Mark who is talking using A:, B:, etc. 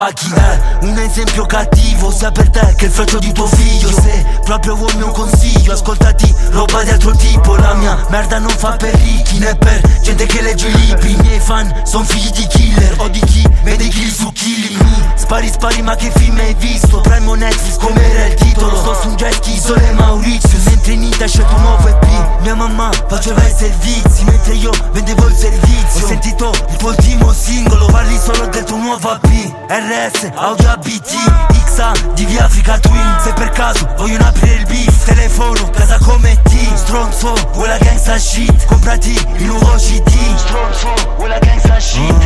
A: A chi è un esempio cattivo, sia per te che il fratello di tuo figlio. Se proprio vuoi il mio consiglio, ascoltati roba di altro tipo. La mia merda non fa per ricchi né per gente che legge i libri. I miei fan son figli di killer o di chi vede kill su killing. Spari ma che film hai visto? Primo Netflix come era il titolo. Sto su un jet ski, Isole Maurizio. Mentre in Ita scelto un nuovo EP. Mia mamma faceva i servizi mentre io vendevo il servizio. Ho sentito il tuo ultimo singolo, parli solo del tuo nuovo AP. RS, Audio ABT, XA di via Africa Twin. Se per caso vogliono aprire il beef, telefono, casa come T. Stronzo, vuoi la gangsta shit? Comprati il nuovo CD. Stronzo, vuoi la gangsta shit?